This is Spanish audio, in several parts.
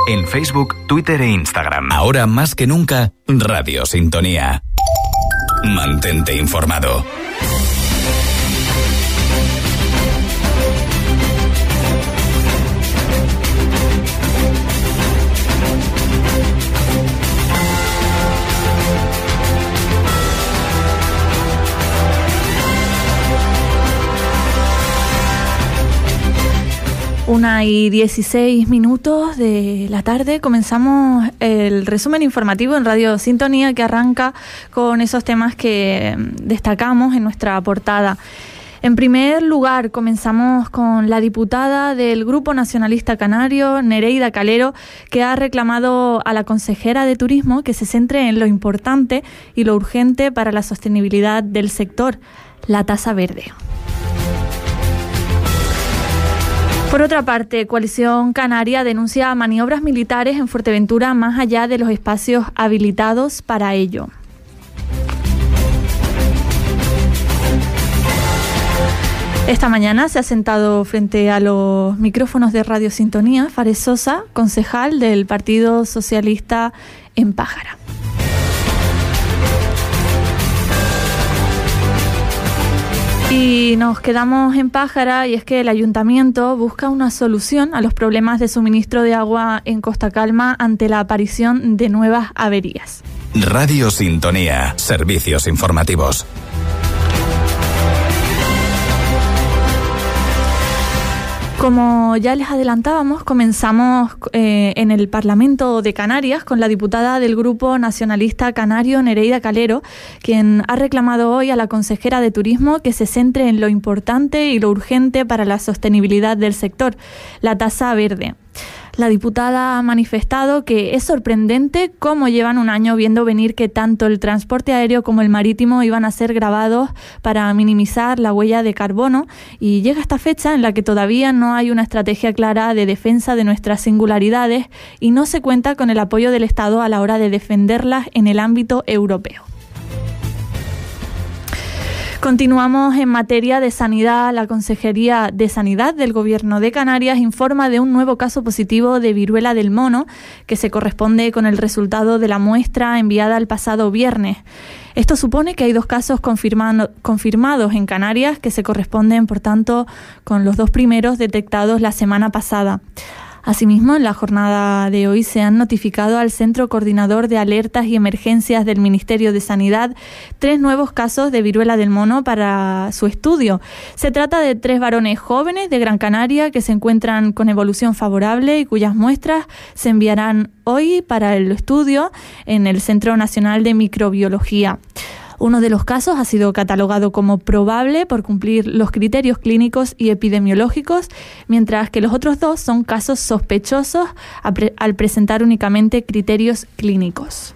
En Facebook, Twitter e Instagram. Ahora más que nunca, Radio Sintonía. Mantente informado. Una y 16 minutos de la tarde comenzamos el resumen informativo en Radio Sintonía, que arranca con esos temas que destacamos en nuestra portada. En primer lugar, comenzamos con la diputada del Grupo Nacionalista Canario, Nereida Calero, que ha reclamado a la consejera de Turismo que se centre en lo importante y lo urgente para la sostenibilidad del sector, la tasa verde. Por otra parte, Coalición Canaria denuncia maniobras militares en Fuerteventura más allá de los espacios habilitados para ello. Esta mañana se ha sentado frente a los micrófonos de Radio Sintonía Fares Sosa, concejal del Partido Socialista en Pájara. Y nos quedamos en Pájara, y es que el ayuntamiento busca una solución a los problemas de suministro de agua en Costa Calma ante la aparición de nuevas averías. Radio Sintonía, servicios informativos. Como ya les adelantábamos, comenzamos en el Parlamento de Canarias con la diputada del Grupo Nacionalista Canario, Nereida Calero, quien ha reclamado hoy a la consejera de Turismo que se centre en lo importante y lo urgente para la sostenibilidad del sector, la tasa verde. La diputada ha manifestado que es sorprendente cómo llevan un año viendo venir que tanto el transporte aéreo como el marítimo iban a ser gravados para minimizar la huella de carbono, y llega esta fecha en la que todavía no hay una estrategia clara de defensa de nuestras singularidades y no se cuenta con el apoyo del Estado a la hora de defenderlas en el ámbito europeo. Continuamos en materia de sanidad. La Consejería de Sanidad del Gobierno de Canarias informa de un nuevo caso positivo de viruela del mono que se corresponde con el resultado de la muestra enviada el pasado viernes. Esto supone que hay 2 casos confirmados en Canarias que se corresponden, por tanto, con los 2 primeros detectados la semana pasada. Asimismo, en la jornada de hoy se han notificado al Centro Coordinador de Alertas y Emergencias del Ministerio de Sanidad 3 nuevos casos de viruela del mono para su estudio. Se trata de 3 varones jóvenes de Gran Canaria que se encuentran con evolución favorable y cuyas muestras se enviarán hoy para el estudio en el Centro Nacional de Microbiología. Uno de los casos ha sido catalogado como probable por cumplir los criterios clínicos y epidemiológicos, mientras que los otros 2 son casos sospechosos al presentar únicamente criterios clínicos.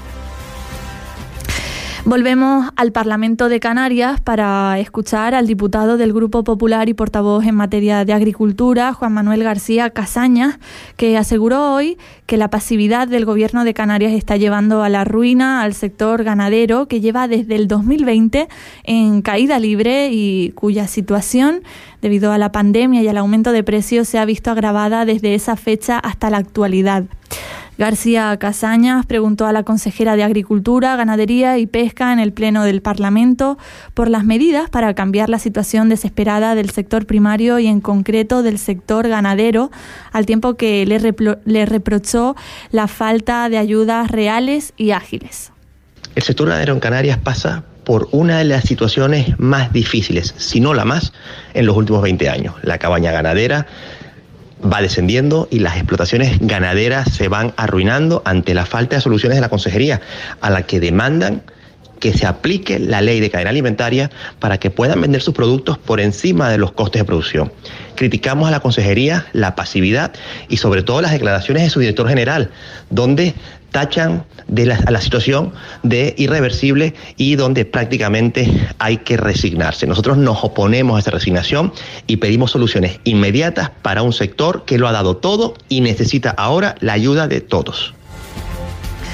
Volvemos al Parlamento de Canarias para escuchar al diputado del Grupo Popular y portavoz en materia de agricultura, Juan Manuel García Casañas, que aseguró hoy que la pasividad del Gobierno de Canarias está llevando a la ruina al sector ganadero, que lleva desde el 2020 en caída libre y cuya situación, debido a la pandemia y al aumento de precios, se ha visto agravada desde esa fecha hasta la actualidad. García Casañas preguntó a la consejera de Agricultura, Ganadería y Pesca en el Pleno del Parlamento por las medidas para cambiar la situación desesperada del sector primario y en concreto del sector ganadero, al tiempo que le reprochó la falta de ayudas reales y ágiles. El sector ganadero en Canarias pasa por una de las situaciones más difíciles, si no la más, en los últimos 20 años. La cabaña ganadera va descendiendo y las explotaciones ganaderas se van arruinando ante la falta de soluciones de la consejería, a la que demandan que se aplique la ley de cadena alimentaria para que puedan vender sus productos por encima de los costes de producción. Criticamos a la consejería la pasividad y sobre todo las declaraciones de su director general, donde tachan a la situación de irreversible y donde prácticamente hay que resignarse. Nosotros nos oponemos a esa resignación y pedimos soluciones inmediatas para un sector que lo ha dado todo y necesita ahora la ayuda de todos.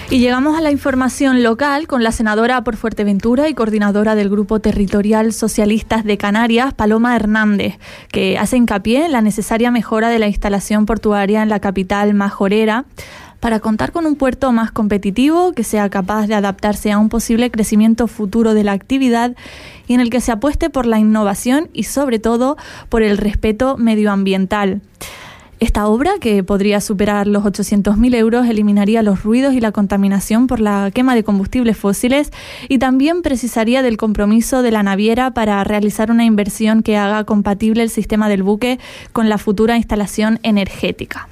Y llegamos a la información local con la senadora por Fuerteventura y coordinadora del Grupo Territorial Socialistas de Canarias, Paloma Hernández, que hace hincapié en la necesaria mejora de la instalación portuaria en la capital majorera para contar con un puerto más competitivo que sea capaz de adaptarse a un posible crecimiento futuro de la actividad y en el que se apueste por la innovación y sobre todo por el respeto medioambiental. Esta obra, que podría superar los 800.000 euros, eliminaría los ruidos y la contaminación por la quema de combustibles fósiles y también precisaría del compromiso de la naviera para realizar una inversión que haga compatible el sistema del buque con la futura instalación energética.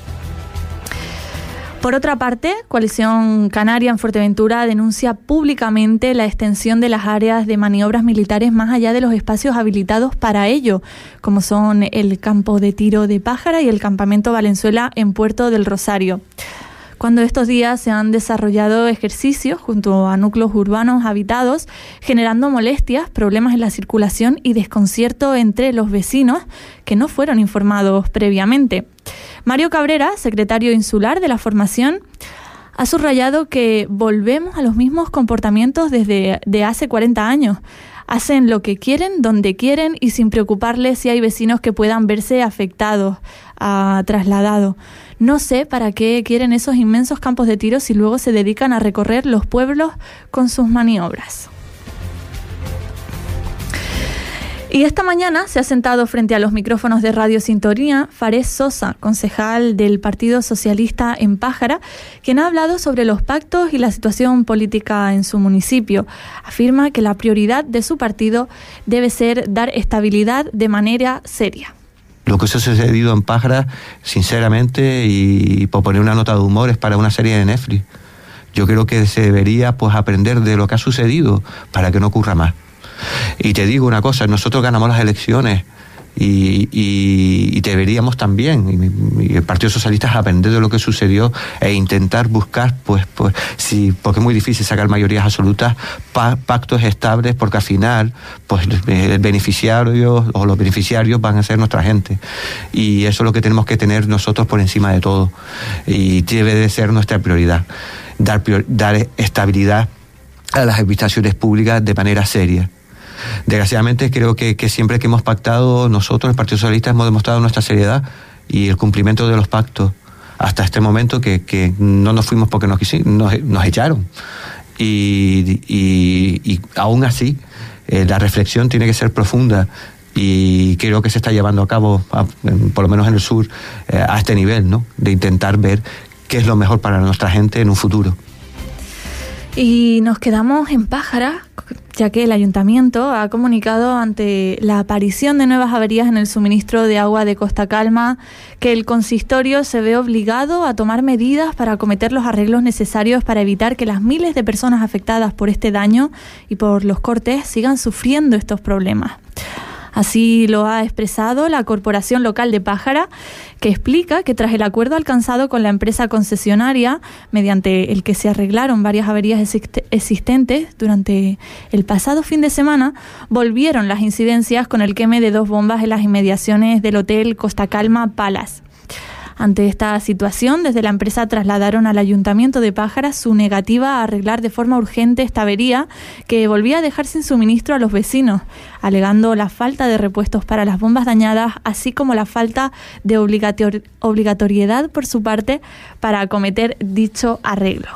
Por otra parte, Coalición Canaria en Fuerteventura denuncia públicamente la extensión de las áreas de maniobras militares más allá de los espacios habilitados para ello, como son el campo de tiro de Pájara y el campamento Valenzuela en Puerto del Rosario. Cuando estos días se han desarrollado ejercicios junto a núcleos urbanos habitados, generando molestias, problemas en la circulación y desconcierto entre los vecinos que no fueron informados previamente. Mario Cabrera, secretario insular de la formación, ha subrayado que volvemos a los mismos comportamientos desde hace 40 años. Hacen lo que quieren, donde quieren y sin preocuparles si hay vecinos que puedan verse afectados, trasladados. No sé para qué quieren esos inmensos campos de tiro si luego se dedican a recorrer los pueblos con sus maniobras. Y esta mañana se ha sentado frente a los micrófonos de Radio Sintonía Fares Sosa, concejal del Partido Socialista en Pájara, quien ha hablado sobre los pactos y la situación política en su municipio. Afirma que la prioridad de su partido debe ser dar estabilidad de manera seria. Lo que se ha sucedido en Pájara, sinceramente, y por poner una nota de humor, es para una serie de Netflix. Yo creo que se debería aprender de lo que ha sucedido para que no ocurra más. Y te digo una cosa, nosotros ganamos las elecciones y deberíamos también, y el Partido Socialista, aprender de lo que sucedió e intentar buscar, sí, porque es muy difícil sacar mayorías absolutas, pactos estables, porque al final el beneficiario o los beneficiarios van a ser nuestra gente, y eso es lo que tenemos que tener nosotros por encima de todo, y debe de ser nuestra prioridad, dar estabilidad a las administraciones públicas de manera seria. Desgraciadamente creo que siempre que hemos pactado, nosotros, el Partido Socialista, hemos demostrado nuestra seriedad y el cumplimiento de los pactos hasta este momento, que no nos fuimos porque nos echaron. Y aún así, la reflexión tiene que ser profunda, y creo que se está llevando a cabo, por lo menos en el sur, a este nivel, ¿no? De intentar ver qué es lo mejor para nuestra gente en un futuro. Y nos quedamos en Pájara, ya que el Ayuntamiento ha comunicado ante la aparición de nuevas averías en el suministro de agua de Costa Calma que el consistorio se ve obligado a tomar medidas para acometer los arreglos necesarios para evitar que las miles de personas afectadas por este daño y por los cortes sigan sufriendo estos problemas. Así lo ha expresado la Corporación Local de Pájara, que explica que tras el acuerdo alcanzado con la empresa concesionaria, mediante el que se arreglaron varias averías existentes durante el pasado fin de semana, volvieron las incidencias con el queme de 2 bombas en las inmediaciones del Hotel Costa Calma Palace. Ante esta situación, desde la empresa trasladaron al Ayuntamiento de Pájara su negativa a arreglar de forma urgente esta avería que volvía a dejar sin suministro a los vecinos, alegando la falta de repuestos para las bombas dañadas, así como la falta de obligatoriedad por su parte para acometer dicho arreglo.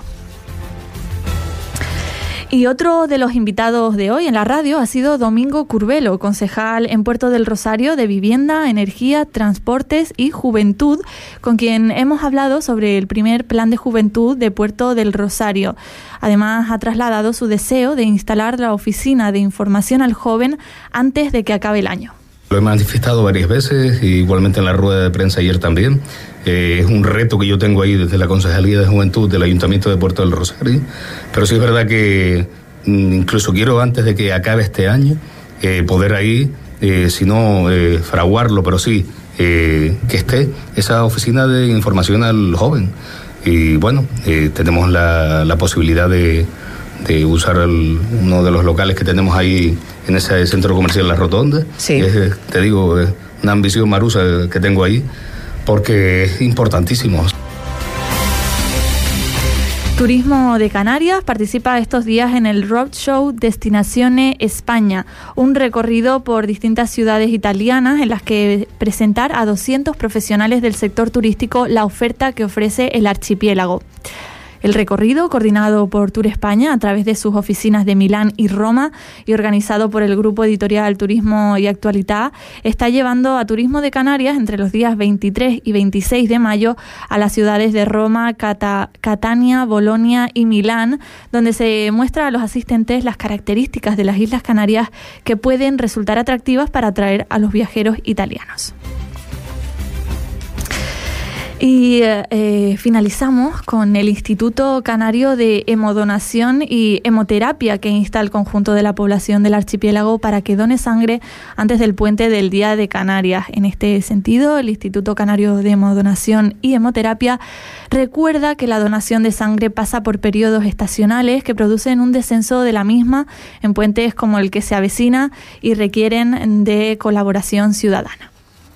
Y otro de los invitados de hoy en la radio ha sido Domingo Curbelo, concejal en Puerto del Rosario de Vivienda, Energía, Transportes y Juventud, con quien hemos hablado sobre el primer plan de juventud de Puerto del Rosario. Además, ha trasladado su deseo de instalar la oficina de información al joven antes de que acabe el año. Lo he manifestado varias veces, igualmente en la rueda de prensa ayer también. Es un reto que yo tengo ahí desde la Concejalía de Juventud del Ayuntamiento de Puerto del Rosario, pero sí es verdad que incluso quiero, antes de que acabe este año, poder ahí, si no fraguarlo, pero sí que esté esa oficina de información al joven. Y bueno, tenemos la posibilidad de usar uno de los locales que tenemos ahí en ese centro comercial La Rotonda. Sí. Te digo, es una ambición marusa que tengo ahí, porque es importantísimo. Turismo de Canarias participa estos días en el Roadshow Destinazione España, un recorrido por distintas ciudades italianas en las que presentar a 200 profesionales del sector turístico la oferta que ofrece el archipiélago. El recorrido, coordinado por Tour España a través de sus oficinas de Milán y Roma y organizado por el grupo editorial Turismo y Actualidad, está llevando a Turismo de Canarias entre los días 23 y 26 de mayo a las ciudades de Roma, Catania, Bolonia y Milán, donde se muestra a los asistentes las características de las Islas Canarias que pueden resultar atractivas para atraer a los viajeros italianos. Y finalizamos con el Instituto Canario de Hemodonación y Hemoterapia, que insta al conjunto de la población del archipiélago para que done sangre antes del puente del Día de Canarias. En este sentido, el Instituto Canario de Hemodonación y Hemoterapia recuerda que la donación de sangre pasa por periodos estacionales que producen un descenso de la misma en puentes como el que se avecina y requieren de colaboración ciudadana.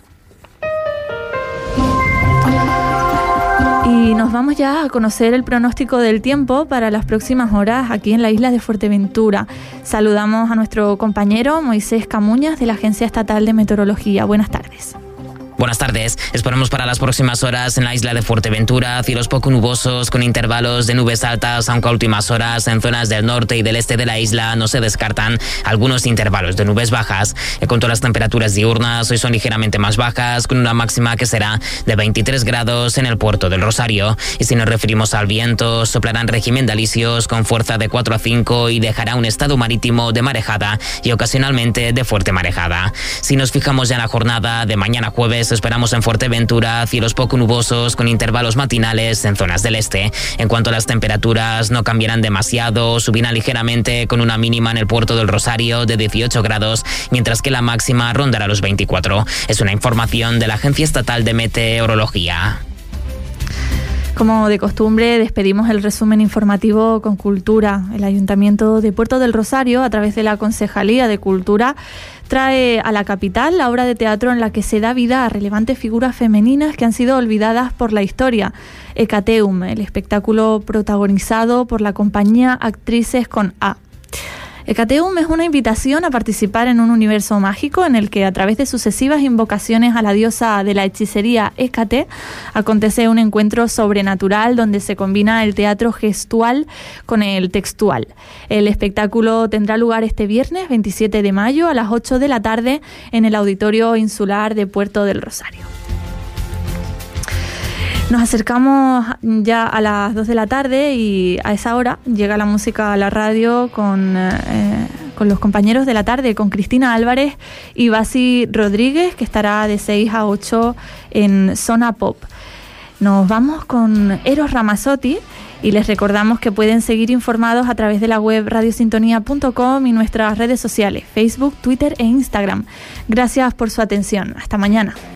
Y nos vamos ya a conocer el pronóstico del tiempo para las próximas horas aquí en la isla de Fuerteventura. Saludamos a nuestro compañero Moisés Camuñas de la Agencia Estatal de Meteorología. Buenas tardes. Buenas tardes. Esperamos para las próximas horas en la isla de Fuerteventura cielos poco nubosos con intervalos de nubes altas, aunque a últimas horas en zonas del norte y del este de la isla no se descartan algunos intervalos de nubes bajas. En cuanto a las temperaturas diurnas, hoy son ligeramente más bajas, con una máxima que será de 23 grados en el puerto del Rosario. Y si nos referimos al viento, soplarán régimen de alisios con fuerza de 4 a 5 y dejará un estado marítimo de marejada y ocasionalmente de fuerte marejada. Si nos fijamos ya en la jornada de mañana jueves, esperamos en Fuerteventura cielos poco nubosos con intervalos matinales en zonas del este. En cuanto a las temperaturas, no cambiarán demasiado, subirán ligeramente con una mínima en el puerto del Rosario de 18 grados, mientras que la máxima rondará los 24. Es una información de la Agencia Estatal de Meteorología. Como de costumbre, despedimos el resumen informativo con cultura. El Ayuntamiento de Puerto del Rosario, a través de la Concejalía de Cultura, trae a la capital la obra de teatro en la que se da vida a relevantes figuras femeninas que han sido olvidadas por la historia. Hecateum, el espectáculo protagonizado por la compañía Actrices con A. Hecateum es una invitación a participar en un universo mágico en el que, a través de sucesivas invocaciones a la diosa de la hechicería Hécate, acontece un encuentro sobrenatural donde se combina el teatro gestual con el textual. El espectáculo tendrá lugar este viernes 27 de mayo a las 8 de la tarde en el Auditorio Insular de Puerto del Rosario. Nos acercamos ya a las 2 de la tarde y a esa hora llega la música a la radio con los compañeros de la tarde, con Cristina Álvarez y Basi Rodríguez, que estará de 6 a 8 en Zona Pop. Nos vamos con Eros Ramazzotti y les recordamos que pueden seguir informados a través de la web radiosintonía.com y nuestras redes sociales, Facebook, Twitter e Instagram. Gracias por su atención. Hasta mañana.